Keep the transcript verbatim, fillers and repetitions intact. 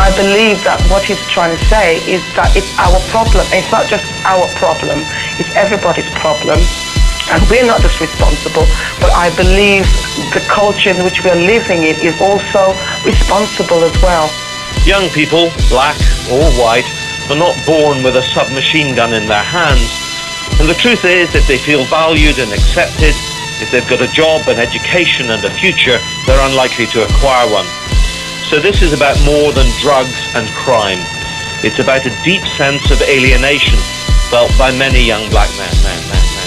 I believe that what he's trying to say is that it's our problem. It's not just our problem, it's everybody's problem. And we're not just responsible, but I believe the culture in which we are living in is also responsible as well. Young people, black or white, are not born with a submachine gun in their hands. And the truth is, if they feel valued and accepted, if they've got a job, an education and a future, they're unlikely to acquire one. So this is about more than drugs and crime. It's about a deep sense of alienation felt by many young black men, men, men, men.